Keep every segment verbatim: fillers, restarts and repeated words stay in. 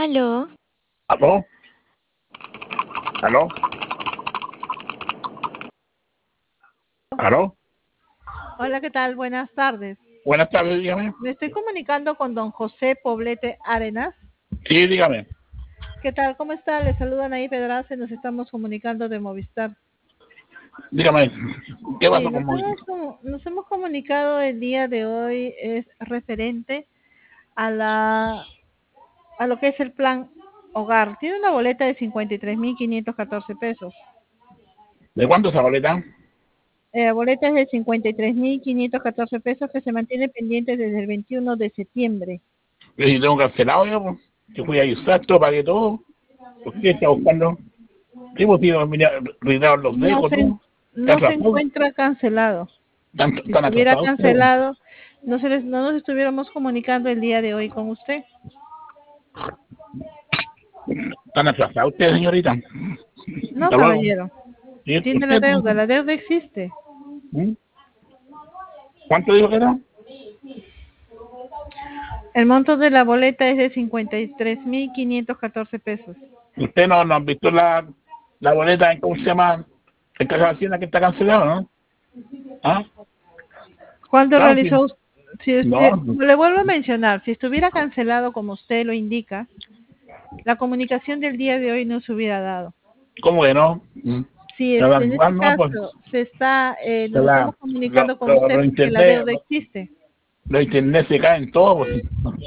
Aló. ¿Aló? ¿Aló? ¿Aló? Hola, ¿qué tal? Buenas tardes. Buenas tardes, dígame. Me estoy comunicando con don José Poblete Arenas. Sí, dígame. ¿Qué tal? ¿Cómo está? Le saludan ahí Pedraza y nos estamos comunicando de Movistar. Dígame. ¿Qué Sí, pasó nos, con Movistar? hemos, como- nos hemos comunicado el día de hoy, es referente a la a lo que es el plan hogar. Tiene una boleta de cincuenta y tres mil quinientos catorce pesos. ¿De cuánto esa boleta? Eh, La boleta es de cincuenta y tres mil quinientos catorce pesos que se mantiene pendiente desde el veintiuno de septiembre. Yo si tengo cancelado yo, pues. Yo fui a exacto, pagué todo. ¿Por qué está buscando? Sí, pues tío, mira, retiraron los No dedos, se, tú. ¿Están no se atrasados? encuentra cancelado. ¿Están, Si están estuviera atrasados ustedes? cancelado, no, se les, no nos estuviéramos comunicando el día de hoy con usted. ¿Están atrasados ustedes, señorita? No, Hasta luego. caballero. ¿Y Tiene la usted? deuda, la deuda existe. ¿Mm? ¿Cuánto dijo que era? El monto de la boleta es de cincuenta y tres mil quinientos catorce pesos. Usted no, no han visto la, la boleta en cómo se llama el que hacienda que está cancelado, ¿no? ¿Ah? ¿Cuándo Claro, sí. realizó usted? Si usted, No, le vuelvo a mencionar, si estuviera cancelado como usted lo indica, la comunicación del día de hoy no se hubiera dado. ¿cómo que no? Mm. Si es, Pero en este igual no, pues, caso se está, eh, nos la, estamos lo, comunicando con lo, usted lo porque la internet, deuda lo, existe. lo internet se caen todo, pues.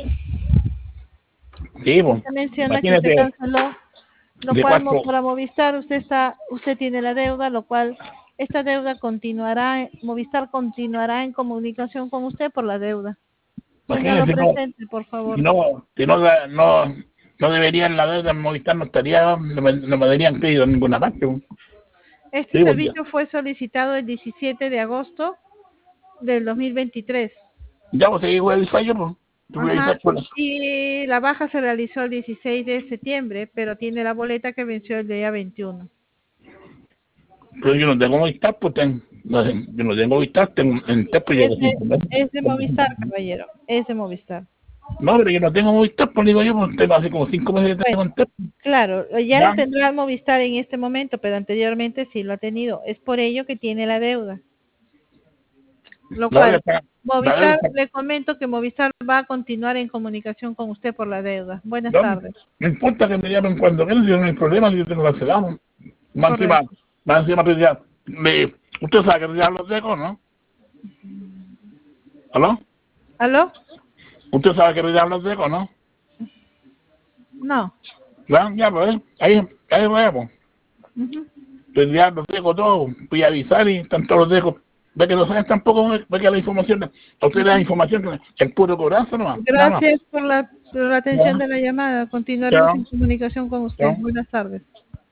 Sí, pues, Usted menciona que usted imagínese, canceló, lo de cual mo- cuatro, para Movistar usted está, usted tiene la deuda, lo cual esta deuda continuará, Movistar continuará en comunicación con usted por la deuda. Téngalo imagínese, no, presente, por si favor. no, si no, la- no, no deberían la deuda en Movistar, no estaría, no me, no me darían crédito en ninguna parte, pues. Este Sí, pues, ya, servicio fue solicitado el diecisiete de agosto del dos mil veintitrés. ya pues, seguí con el fallo, pues, yo voy a Ajá. avisar por eso. Y la baja se realizó el dieciséis de septiembre, pero tiene la boleta que venció el día veintiuno. Pero yo no tengo Movistar, pues, ten, no, yo no tengo Movistar, tengo en Tespo llevo Es de, cinco meses. es de Movistar, caballero. Es de Movistar. No, pero yo no tengo Movistar, pues digo yo, pues tengo así como cinco meses que tengo Bueno, en Tespo. claro, ya Ya, lo tendrá Movistar en este momento, pero anteriormente sí lo ha tenido. Es por ello que tiene la deuda. Lo la deuda cual, está, la deuda Movistar, está, le comento que Movistar va a continuar en comunicación con usted por la deuda. Buenas no, tardes. no importa que me llamen cuando quieran, si no hay problema, si yo tengo cancelado. Más encima, Correcto. más encima, pues ya, me, usted sabe que retirar los decos, ¿no? ¿Aló? ¿Aló? Usted sabe que retirar los decos, ¿no? No. Ya, ya, pues, ahí, ahí lo vemos. Ujú. Retirar los decos, todo, voy a avisar y están todos los decos. Ve que no saben tampoco, ve que la información, a usted le da información, que el puro corazón, no, nada más. Gracias por la, por la atención Ya, de la llamada. Continuaremos ya, en comunicación con usted. ya. Buenas tardes.